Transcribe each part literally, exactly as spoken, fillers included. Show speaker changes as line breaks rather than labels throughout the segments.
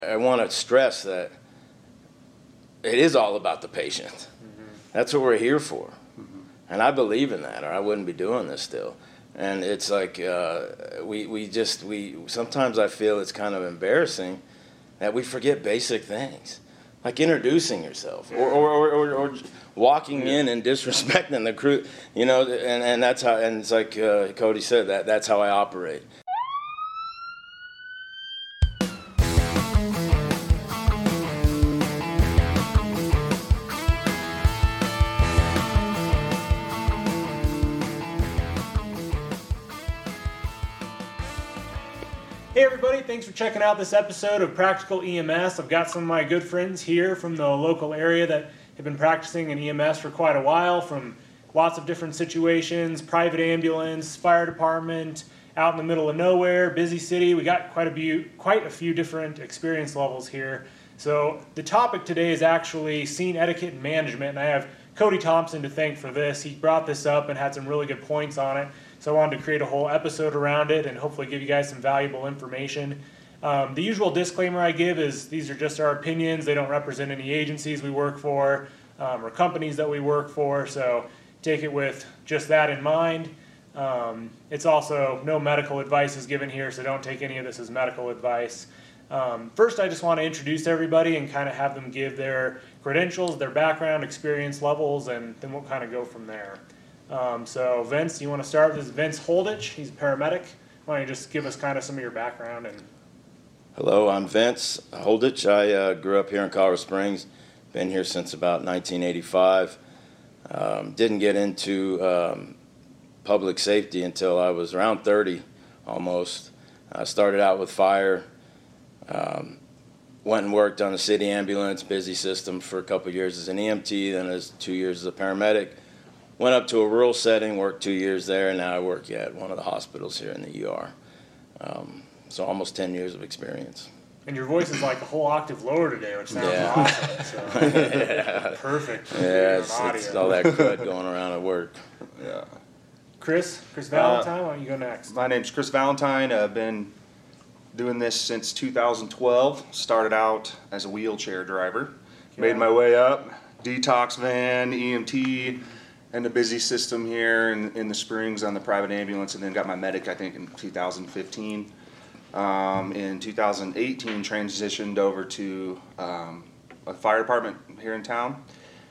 I want to stress that it is all about the patient. Mm-hmm. That's what we're here for. Mm-hmm. And I believe in that, or I wouldn't be doing this still. And it's like uh, we, we just, we sometimes I feel it's kind of embarrassing that we forget basic things, like introducing yourself or, or, or, or, or walking in and disrespecting the crew, you know, and, and that's how, and it's like uh, Cody said, that that's how I operate.
Hey everybody, thanks for checking out this episode of Practical E M S. I've got some of my good friends here from the local area that have been practicing in E M S for quite a while, from lots of different situations, private ambulance, fire department, out in the middle of nowhere, busy city. We got quite a few, quite a few different experience levels here. So the topic today is actually scene etiquette and management, and I have Cody Thompson to thank for this. He brought this up and had some really good points on it. So I wanted to create a whole episode around it and hopefully give you guys some valuable information. Um, the usual disclaimer I give is these are just our opinions. They don't represent any agencies we work for um, or companies that we work for. So take it with just that in mind. Um, it's also no medical advice is given here, so don't take any of this as medical advice. Um, first, I just want to introduce everybody and kind of have them give their credentials, their background, experience levels, and then we'll kind of go from there. Um, so Vince, you want to start? This is Vince Holditch. He's a paramedic. Why don't you just give us kind of some of your background? And
Hello, I'm Vince Holditch. I uh, grew up here in Colorado Springs. Been here since about nineteen eighty-five. Um, didn't get into um, public safety until I was around thirty, almost. I started out with fire. Um, went and worked on the city ambulance busy system for a couple of years as an E M T, then as two years as a paramedic. Went up to a rural setting, worked two years there, and now I work at one of the hospitals here in the E R. Um, so almost ten years of experience.
And your voice is like a whole octave lower today, which sounds
yeah.
awesome. So.
yeah.
Perfect.
Yeah, it's, it's all that crud going around at work.
Yeah.
Chris, Chris Valentine, uh, why don't you go next?
My name's Chris Valentine. I've been doing this since two thousand twelve. Started out as a wheelchair driver. Okay. Made my way up. Detox van, E M T, and the busy system here in, in the Springs on the private ambulance, and then got my medic, I think, in two thousand fifteen. Um, in two thousand eighteen, transitioned over to um, a fire department here in town.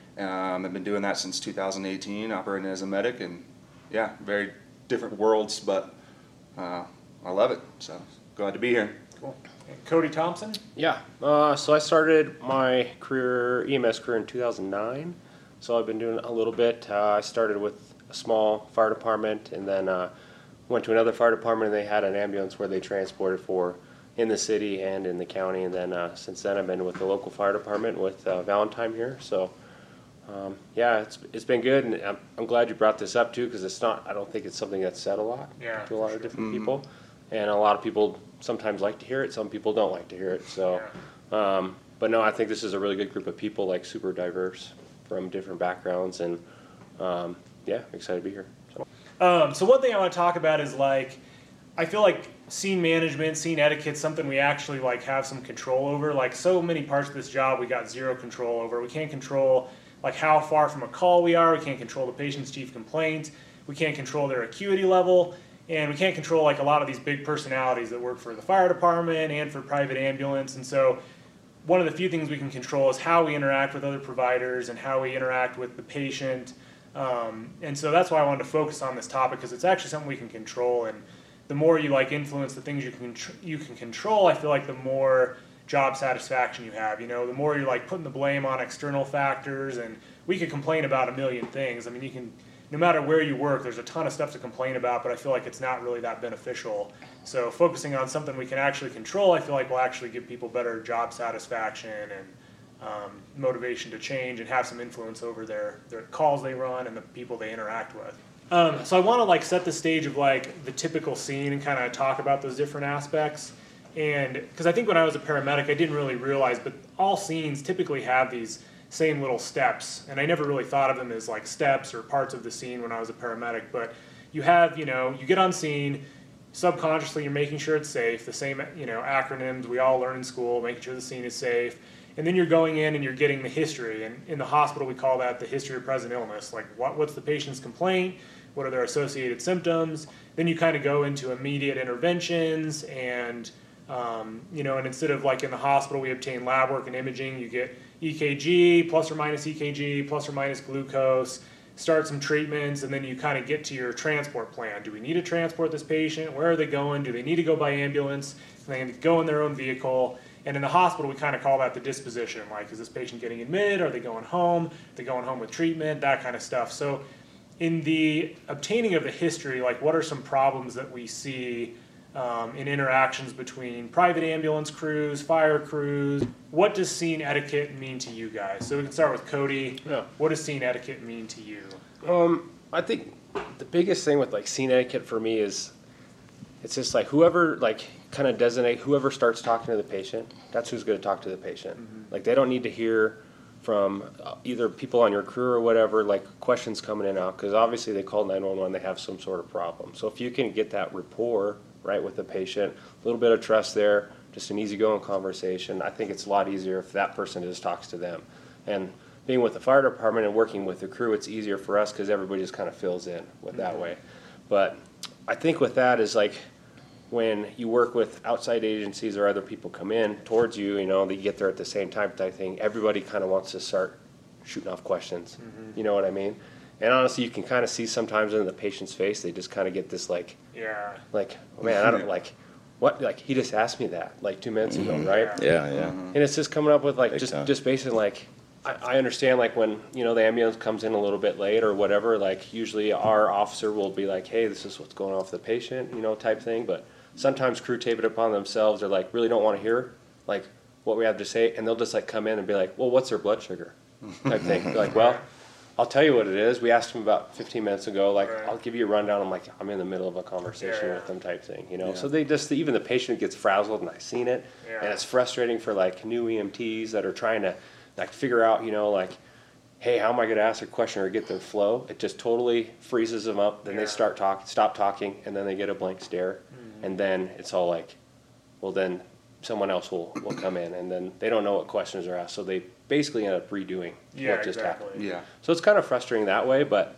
Um, I've been doing that since two thousand eighteen, operating as a medic, and yeah, very different worlds, but uh, I love it, so glad to be here.
Cool. And Cody Thompson?
Yeah, uh, so I started my career, E M S career in two thousand nine. So I've been doing a little bit. Uh, I started with a small fire department and then uh, went to another fire department, and they had an ambulance where they transported for in the city and in the county. And then uh, since then I've been with the local fire department with uh, Valentine here. So um, yeah, it's it's been good, and I'm, I'm glad you brought this up too, because it's not, I don't think it's something that's said a lot
yeah,
to a lot
sure.
of different
Mm-hmm.
people. And a lot of people sometimes like to hear it, some people don't like to hear it. So,
yeah.
um, but no, I think this is a really good group of people, like super diverse from different backgrounds, and um, yeah, excited to be here. So.
Um, so one thing I want to talk about is like, I feel like scene management, scene etiquette, something we actually like have some control over. Like so many parts of this job, we got zero control over. We can't control like how far from a call we are. We can't control the patient's chief complaint. We can't control their acuity level, and we can't control like a lot of these big personalities that work for the fire department and for private ambulance. And so one of the few things we can control is how we interact with other providers and how we interact with the patient. Um, and so that's why I wanted to focus on this topic, because it's actually something we can control. And the more you like influence the things you can you can control, I feel like the more job satisfaction you have. You know, the more you're like putting the blame on external factors, and we could complain about a million things. I mean, you can, no matter where you work, there's a ton of stuff to complain about, but I feel like it's not really that beneficial. So focusing on something we can actually control, I feel like will actually give people better job satisfaction and um, motivation to change and have some influence over their, their calls they run and the people they interact with. Um, so I want to like set the stage of like the typical scene and kind of talk about those different aspects. And because I think when I was a paramedic, I didn't really realize, but all scenes typically have these same little steps, and I never really thought of them as like steps or parts of the scene when I was a paramedic. But you have, you know, you get on scene, subconsciously you're making sure it's safe, the same, you know, acronyms we all learn in school, making sure the scene is safe. And then you're going in and you're getting the history. And in the hospital, we call that the history of present illness. Like, what, what's the patient's complaint? What are their associated symptoms? Then you kind of go into immediate interventions and, um, you know, and instead of like in the hospital, we obtain lab work and imaging, you get E K G, plus or minus E K G, plus or minus glucose, start some treatments, and then you kind of get to your transport plan. Do we need to transport this patient? Where are they going? Do they need to go by ambulance? Can they go in their own vehicle? And in the hospital, we kind of call that the disposition. Like, is this patient getting admitted? Are they going home? Are they going home with treatment? That kind of stuff. So in the obtaining of the history, like, what are some problems that we see um, in interactions between private ambulance crews, fire crews? What does scene etiquette mean to you guys? So we can start with Cody.
Yeah.
What does scene etiquette mean to you?
Um, I think the biggest thing with like scene etiquette for me is it's just like whoever like kind of designate whoever starts talking to the patient, that's who's going to talk to the patient. Mm-hmm. Like they don't need to hear from uh, either people on your crew or whatever, like questions coming in and out, because obviously they call nine one one, they have some sort of problem. So if you can get that rapport right with the patient, a little bit of trust there, just an easygoing conversation, I think it's a lot easier if that person just talks to them. And being with the fire department and working with the crew, it's easier for us because everybody just kind of fills in with that way. But I think with that is like when you work with outside agencies or other people come in towards you, you know, they get there at the same time type thing, everybody kind of wants to start shooting off questions. Mm-hmm. You know what I mean? And honestly, you can kind of see sometimes in the patient's face, they just kind of get this like,
Yeah.
like, oh, man, I don't like, what, like, he just asked me that like two minutes ago, right?
Yeah, yeah.
And it's just coming up with like,
Big
just,
time.
just basically like, I, I understand like when, you know, the ambulance comes in a little bit late or whatever, like usually our officer will be like, hey, this is what's going on with the patient, you know, type thing. But sometimes crew tape it upon themselves. They're like, really don't want to hear like what we have to say. And they'll just like come in and be like, well, what's their blood sugar type thing. Be like, well, I'll tell you what it is. We asked them about fifteen minutes ago, like,
Right.
I'll give you a rundown. I'm like, I'm in the middle of a conversation
Yeah.
with them type thing, you know?
Yeah.
So they just, even the patient gets frazzled and I've seen it.
Yeah.
And it's frustrating for like new E M Ts that are trying to like figure out, you know, like, hey, how am I going to ask a question or get their flow? It just totally freezes them up. Then
Yeah.
they start talking, stop talking, and then they get a blank stare.
Mm-hmm.
And then it's all like, well, then someone else will, will come in, and then they don't know what questions are asked. So they basically end up redoing
Yeah,
what just
exactly.
happened.
Yeah.
So it's kind of frustrating that way, but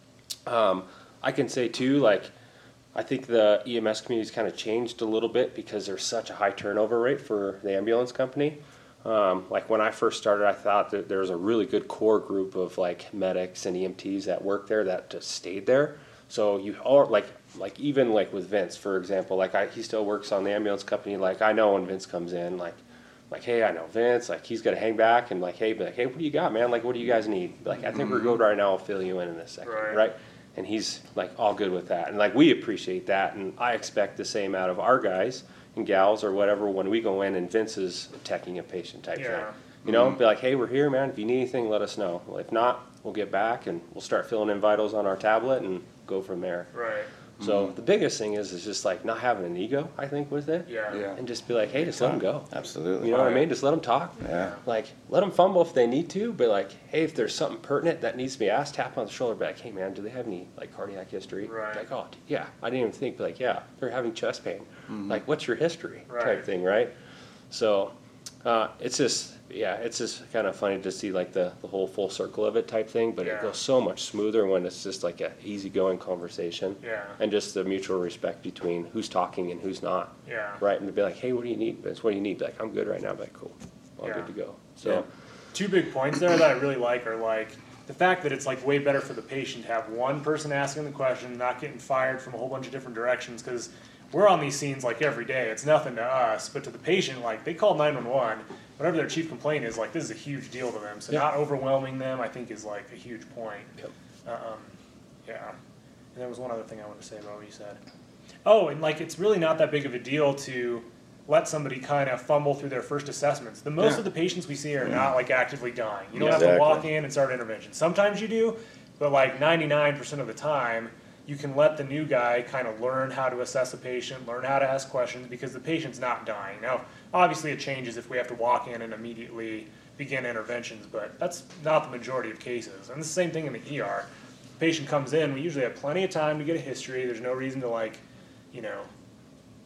um, I can say too, like, I think the E M S community's kind of changed a little bit because there's such a high turnover rate for the ambulance company. Um, like when I first started, I thought that there was a really good core group of like medics and E M Ts that worked there that just stayed there. So you all like, like even like with Vince, for example, like I, he still works on the ambulance company. Like I know when Vince comes in, like, like, hey, I know Vince, like he's got to hang back and like, hey, be like, hey, what do you got, man? Like, what do you guys need? Like, I think we're good right now. I'll fill you in in a second.
Right.
Right. And he's like all good with that. And like, we appreciate that. And I expect the same out of our guys and gals or whatever when we go in and Vince is attacking a patient type
Yeah.
thing. You know, be like, hey, we're here, man. If you need anything, let us know. Well, if not, we'll get back and we'll start filling in vitals on our tablet and go from there.
Right.
So the biggest thing is is just like not having an ego, I think, with it.
Yeah.
Yeah.
And just be like, hey, just let them go.
Absolutely.
You know what I mean? Just let them talk.
Yeah.
Like, let them fumble if they need to, but like, hey, if there's something pertinent that needs to be asked, tap on the shoulder, be like, hey, man, do they have any like cardiac history?
Right.
Like, oh, yeah, I didn't even think, but like, yeah, they're having chest pain. Like, what's your history?
Right.
Type thing, right? So, uh, it's just, yeah, it's just kind of funny to see like the, the whole full circle of it type thing, but
Yeah.
it goes so much smoother when it's just like a easygoing conversation.
Yeah.
And just the mutual respect between who's talking and who's not.
Yeah.
Right, and to be like, hey, what do you need? Vince, what do you need? Be like, I'm good right now. Be like, cool, all
Yeah.
good to go. So,
Yeah.
Two big points there that I really like are like the fact that it's like way better for the patient to have one person asking the question, not getting fired from a whole bunch of different directions, because we're on these scenes like every day. It's nothing to us, but to the patient, like they call nine one one, whatever their chief complaint is, like this is a huge deal to them. So
Yeah.
not overwhelming them, I think, is like a huge point.
Yep.
Um, yeah. And there was one other thing I wanted to say about what you said. Oh, and like it's really not that big of a deal to let somebody kind of fumble through their first assessments. The most
Yeah.
of the patients we see are not like actively dying. You don't
Yeah.
have to walk
Exactly.
in and start intervention. Sometimes you do, but like ninety-nine percent of the time, you can let the new guy kind of learn how to assess a patient, learn how to ask questions because the patient's not dying. Now, obviously it changes if we have to walk in and immediately begin interventions, but that's not the majority of cases. And it's the same thing in the E R. Patient comes in, we usually have plenty of time to get a history. There's no reason to like, you know,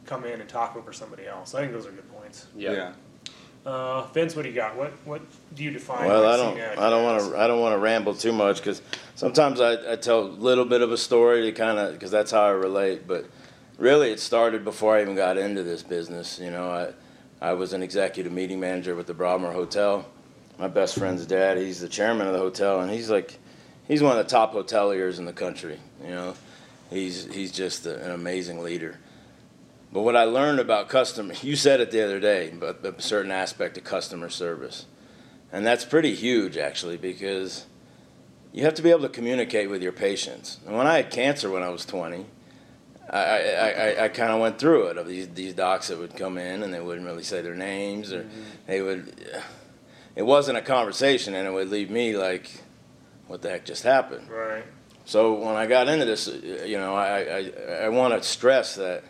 come in and talk over somebody else. I think those are good points.
Yeah.
Uh, Vince, what do you got? What what do you define?
Well,
like
I don't,
scene etiquette
I don't want
as?
to, I don't want to ramble too much because sometimes I, I tell a little bit of a story to kind of, because that's how I relate. But really, it started before I even got into this business. You know, I, I was an executive meeting manager with the Broadmoor Hotel. My best friend's dad, he's the chairman of the hotel, and he's like, he's one of the top hoteliers in the country. You know, he's he's just a, an amazing leader. But what I learned about customer, you said it the other day, but a certain aspect of customer service. And that's pretty huge, actually, because you have to be able to communicate with your patients. And when I had cancer when I was twenty, I, I, I, I kind of went through it, of these, these docs that would come in and they wouldn't really say their names, or mm-hmm. they would, it wasn't a conversation, and it would leave me like, what the heck just happened?
Right.
So when I got into this, you know, I, I, I want to stress that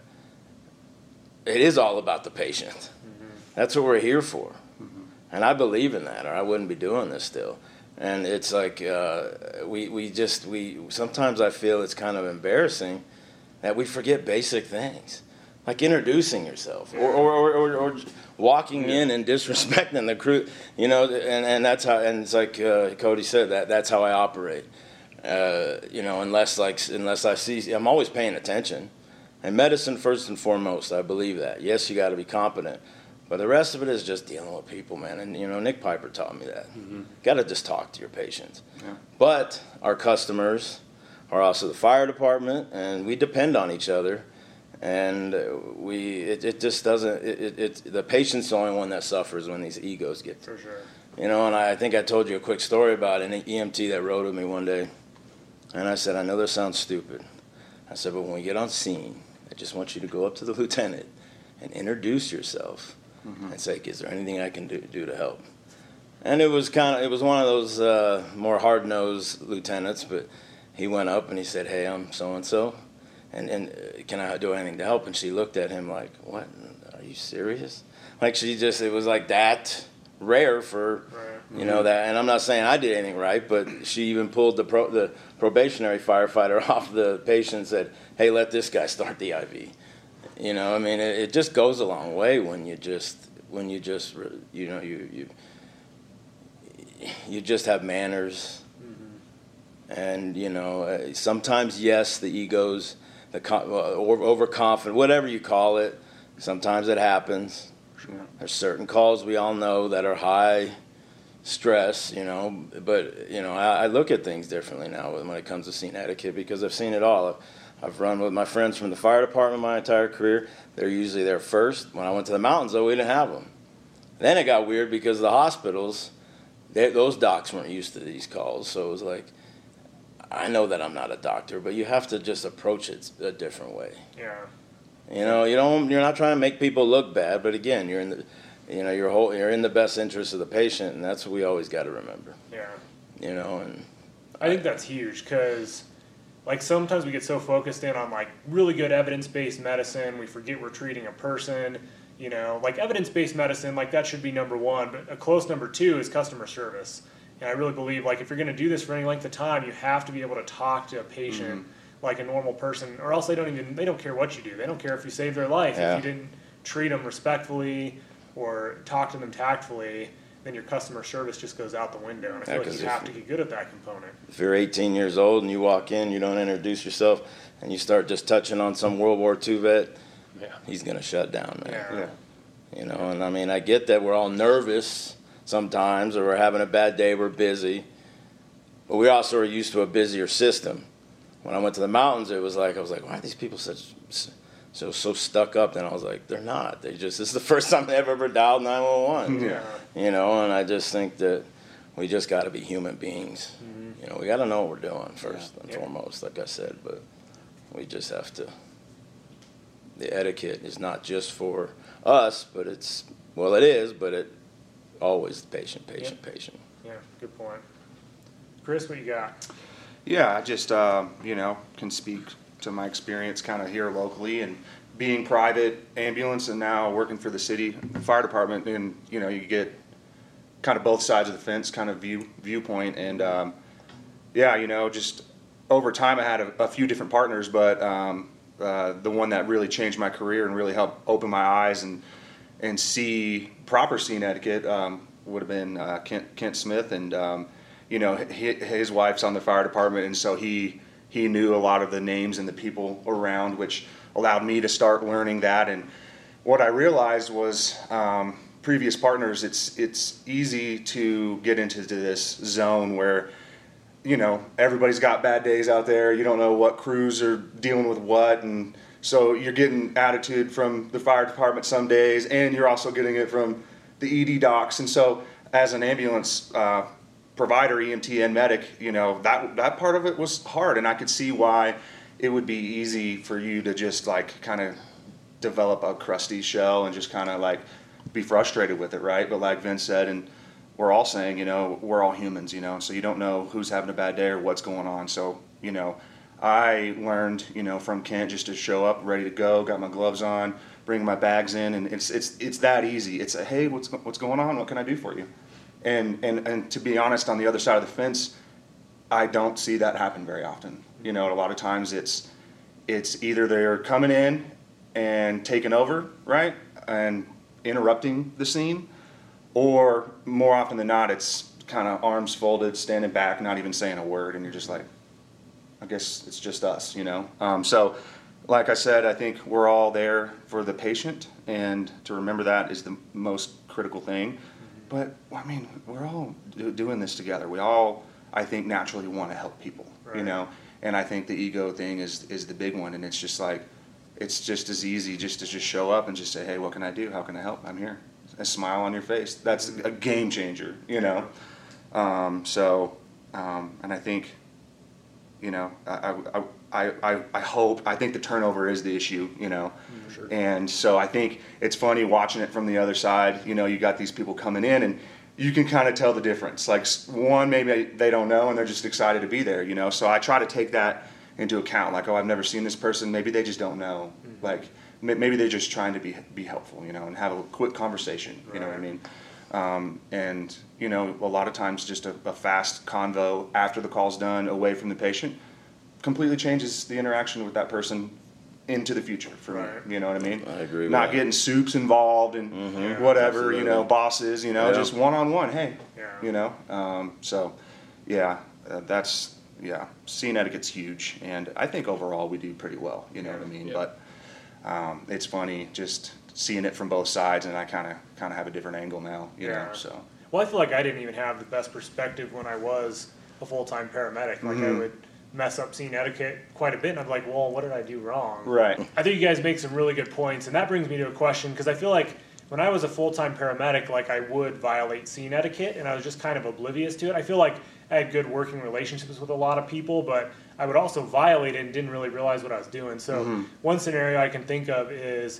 it is all about the patient. Mm-hmm. That's what we're here for. Mm-hmm. And I believe in that, or I wouldn't be doing this still. And it's like uh, we, we just, we sometimes I feel it's kind of embarrassing that we forget basic things, like introducing yourself, or, or, or, or, or walking in and disrespecting the crew, you know, and, and that's how, and it's like uh, Cody said, that that's how I operate. Uh, you know, unless like, unless I see, I'm always paying attention. And medicine, first and foremost, I believe that. Yes, you got to be competent, but the rest of it is just dealing with people, man. And, you know, Nick Piper taught me that. Mm-hmm. Got to just talk to your patients. Yeah. But our customers are also the fire department, and we depend on each other. And we, it, it just doesn't, it, it, it, the patient's the only one that suffers when these egos get.
For sure.
You know, and I, I think I told you a quick story about an E M T that rode with me one day. And I said, I know this sounds stupid. I said, but when we get on scene, I just want you to go up to the lieutenant and introduce yourself mm-hmm. and say, is there anything I can do, do to help? And it was kind of, it was one of those uh, more hard-nosed lieutenants, but he went up and he said, hey, I'm so-and-so, and, and uh, can I do anything to help? And she looked at him like, what, are you serious? Like she just, it was like that rare for, right. you know, that, and I'm not saying I did anything right, but she even pulled the pro, the probationary firefighter off the patient and said, hey, let this guy start the I V. You know, I mean, it, it just goes a long way when you just, when you just, you know, you you, you just have manners. Mm-hmm. And, you know, sometimes, yes, the egos, the overconfident, whatever you call it, sometimes it happens. Sure. There's certain calls we all know that are high stress, you know, but, you know, I, I look at things differently now when it comes to scene etiquette because I've seen it all. I've, I've run with my friends from the fire department my entire career. They're usually there first. When I went to the mountains, though, we didn't have them. Then it got weird because the hospitals, they, those docs weren't used to these calls. So it was like, I know that I'm not a doctor, but you have to just approach it a different way.
Yeah.
You know, you don't. You're not trying to make people look bad, but again, you're in the, you know, you're whole, you're in the best interest of the patient, and that's what we always got to remember.
Yeah.
You know, and
I, I think that's huge because. Like sometimes we get so focused in on like really good evidence-based medicine, we forget we're treating a person, you know, like evidence-based medicine, like that should be number one, but a close number two is customer service. And I really believe like if you're going to do this for any length of time, you have to be able to talk to a patient mm-hmm. like a normal person, or else they don't even, they don't care what you do. They don't care if you saved their life. Yeah. If you didn't treat them respectfully or talk to them tactfully, then your customer service just goes out the window. And I feel yeah, like you have to get good at that component. If
you're eighteen years old and you walk in, you don't introduce yourself, and you start just touching on some World War Two vet, yeah. he's going to shut down, man.
Yeah.
Yeah. You know, and I mean, I get that we're all nervous sometimes, or we're having a bad day, we're busy, but we also are used to a busier system. When I went to the mountains, it was like, I was like, why are these people such... so so stuck up? Then I was like, they're not. They just, this is the first time they've ever dialed nine one one.
Yeah.
You know, and I just think that we just got to be human beings. Mm-hmm. You know, we got to know what we're doing first yeah. and yeah. foremost, like I said. But we just have to. The etiquette is not just for us, but it's well, it is, but it always patient, patient, yeah. patient.
Yeah, good point. Chris, what you got?
Yeah, I just uh, you know can speak to my experience kind of here locally and being private ambulance and now working for the city fire department, and you know you get kind of both sides of the fence kind of view viewpoint, and um, yeah, you know just over time I had a, a few different partners, but um, uh, the one that really changed my career and really helped open my eyes and and see proper scene etiquette um, would have been uh, Kent, Kent Smith, and um, you know, his, his wife's on the fire department, and so he he knew a lot of the names and the people around, which allowed me to start learning that. And what I realized was, um, previous partners, it's it's easy to get into this zone where, you know, everybody's got bad days out there. You don't know what crews are dealing with what, and so you're getting attitude from the fire department some days, and you're also getting it from the E D docs. And so, as an ambulance uh, provider, E M T and medic, you know, that that part of it was hard, and I could see why it would be easy for you to just like kind of develop a crusty shell and just kind of like be frustrated with it, right? But like Vince said, and we're all saying, you know, we're all humans, you know, so you don't know who's having a bad day or what's going on. So, you know, I learned, you know, from Kent just to show up ready to go, got my gloves on, bring my bags in, and it's it's it's that easy. It's a, hey, what's what's going on? What can I do for you? And and and to be honest, on the other side of the fence, I don't see that happen very often. You know, a lot of times it's it's either they're coming in and taking over, right, and interrupting the scene, or more often than not, it's kind of arms folded, standing back, not even saying a word, and you're just like, I guess it's just us, you know. Um, so, like I said, I think we're all there for the patient, and to remember that is the most critical thing. But I mean, we're all do, doing this together. We all, I think, naturally want to help people, right. You know. And I think the ego thing is is the big one, and it's just like, it's just as easy just to just show up and just say, hey, what can I do? How can I help? I'm here. A smile on your face. That's a game changer, you know. Um, so, um, and I think, you know, I, I, I, I, I hope, I think the turnover is the issue, you know. Sure. And so I think it's funny watching it from the other side. You know, you got these people coming in, and you can kind of tell the difference. Like, one, maybe they don't know and they're just excited to be there, you know. So I try to take that into account. Like, oh, I've never seen this person. Maybe they just don't know. Mm-hmm. Like, maybe they're just trying to be be helpful, you know, and have a quick conversation. You right. know what I mean? Um, and, you know, a lot of times just a, a fast convo after the call's done, away from the patient, completely changes the interaction with that person into the future for right. me. You know what I mean?
I agree with
Not
that.
getting soups involved and
mm-hmm.
whatever,
Absolutely.
you know, bosses, you know, yeah. just one-on-one, hey,
yeah.
you know. Um, so, yeah, uh, that's, yeah, scene etiquette's huge. And I think overall we do pretty well, you know yeah. what I mean?
Yeah.
But um, it's funny just seeing it from both sides, and I kind of kind of have a different angle now, you yeah. know, so.
Well, I feel like I didn't even have the best perspective when I was a full-time paramedic. Like, mm-hmm. I would mess up scene etiquette quite a bit, and I'm like, well, what did I do wrong?
Right.
I think you guys make some really good points, and that brings me to a question, because I feel like when I was a full-time paramedic, like, I would violate scene etiquette, and I was just kind of oblivious to it. I feel like I had good working relationships with a lot of people, but I would also violate it and didn't really realize what I was doing. So mm-hmm. one scenario I can think of is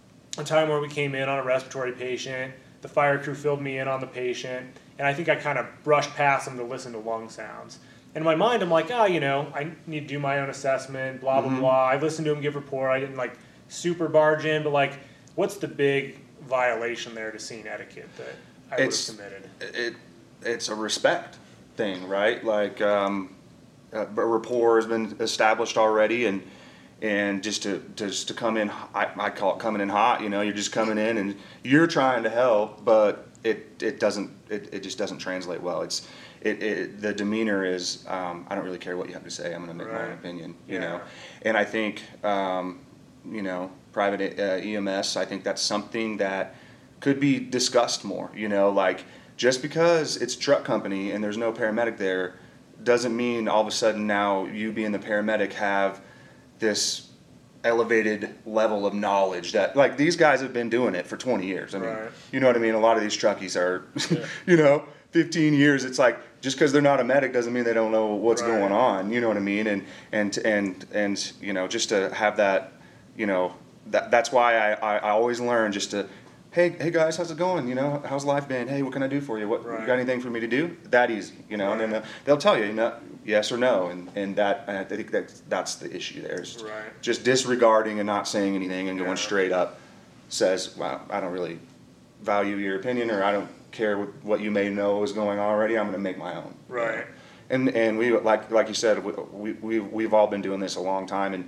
a time where we came in on a respiratory patient, the fire crew filled me in on the patient, and I think I kind of brushed past them to listen to lung sounds. In my mind, I'm like, oh, you know, I need to do my own assessment, blah, blah, mm-hmm. blah. I listened to him give report. I didn't, like, super barge in, but, like, what's the big violation there to scene etiquette that I would have committed?
It, it's a respect thing, right? Like, um, a rapport has been established already, and and just to just to come in, I, I call it coming in hot. You know, you're just coming in and you're trying to help, but it it doesn't it, it just doesn't translate well. It's it, it the demeanor is um, I don't really care what you have to say. I'm going to make right. my own opinion. You yeah. know, and I think um, you know private uh, E M S. I think that's something that could be discussed more. You know, like, just because it's a truck company and there's no paramedic there doesn't mean all of a sudden now you being the paramedic have this elevated level of knowledge that, like, these guys have been doing it for twenty years. I mean, right. you know what I mean? A lot of these truckies are, yeah. you know, fifteen years. It's like, just because they're not a medic doesn't mean they don't know what's right. going on. You know what I mean? And, and, and, and, you know, just to have that, you know, that that's why I, I, I always learn just to, hey, hey guys, how's it going? You know, how's life been? Hey, what can I do for you? What, right. you got anything for me to do? That easy, you know, right. and then they'll tell you, you know, yes or no, and and that I think that that's the issue there. Is
right.
just disregarding and not saying anything and going
yeah.
straight up says, well, I don't really value your opinion, or I don't care what you may know is going on already. I'm going to make my own.
Right.
You know? And and we like like you said, we we we've all been doing this a long time, and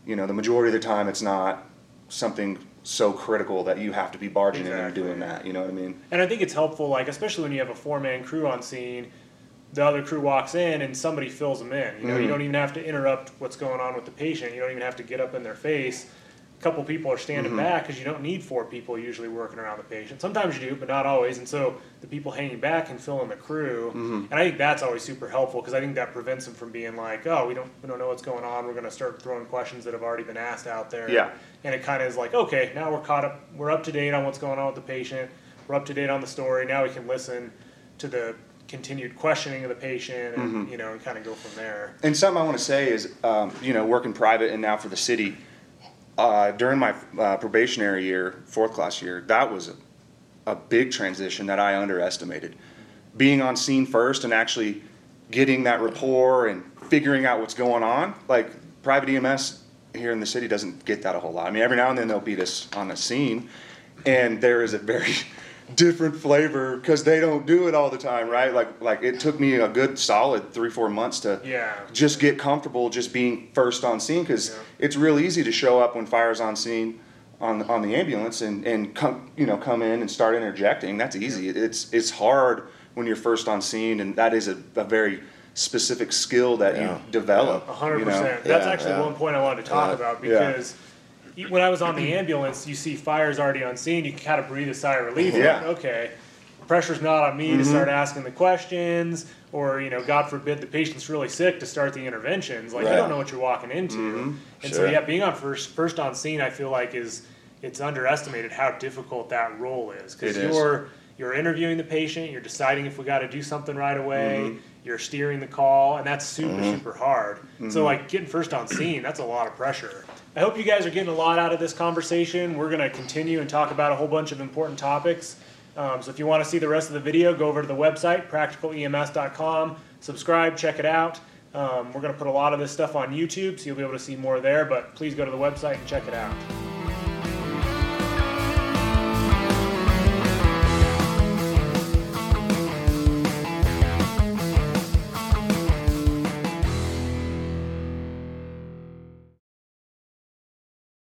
you know, the majority of the time it's not something so critical that you have to be barging in there and doing that. You know what I mean?
And I think it's helpful, like especially when you have a four-man crew on scene, the other crew walks in and somebody fills them in. You know,
Mhm.
you don't even have to interrupt what's going on with the patient. You don't even have to get up in their face. A couple people are standing
Mhm.
back because you don't need four people usually working around the patient. Sometimes you do, but not always. And so the people hanging back can fill in the crew.
Mhm.
And I think that's always super helpful because I think that prevents them from being like, oh, we don't we don't know what's going on. We're going to start throwing questions that have already been asked out there.
Yeah.
And it kind of is like, okay, now we're caught up. We're up to date on what's going on with the patient. We're up to date on the story. Now we can listen to the continued questioning of the patient and,
Mhm.
you know, and kind of go from there.
And something I want to say is, um, you know, working private and now for the city, uh, during my uh, probationary year, fourth class year, that was a, a big transition that I underestimated. Being on scene first and actually getting that rapport and figuring out what's going on, like private E M S here in the city doesn't get that a whole lot. I mean, every now and then there'll be this on a scene, and there is a very different flavor because they don't do it all the time, right? Like, like it took me a good solid three, four months to
Yeah.
just get comfortable just being first on scene because
Yeah.
it's real easy to show up when fire's on scene on on the ambulance and and come you know come in and start interjecting. That's easy. It's it's hard when you're first on scene, and that is a, a very specific skill that
Yeah.
you develop.
A hundred
you know?
percent. That's
Yeah,
actually
yeah.
one point I wanted to talk
Yeah.
about
Yeah.
because e- when I was on the ambulance, you see fires already on scene. You can kind of breathe a sigh of relief. You're
Yeah.
like, okay, pressure's not on me to
Mhm.
start asking the questions, or you know, God forbid the patient's really sick to start the interventions. Like you
Right.
don't know what you're walking into.
Mhm.
And
Sure.
so yeah, being on first first on scene, I feel like is it's underestimated how difficult that role is because
It is.
you're you're interviewing the patient, you're deciding if we got to do something right away.
Mhm.
You're steering the call, and that's super,
Mhm.
super hard.
Mm-hmm.
So, like, getting first on scene, that's a lot of pressure. I hope you guys are getting a lot out of this conversation. We're going to continue and talk about a whole bunch of important topics. Um, so, if you want to see the rest of the video, go over to the website, practical E M S dot com. Subscribe, check it out. Um, we're going to put a lot of this stuff on YouTube, so you'll be able to see more there, but please go to the website and check it out.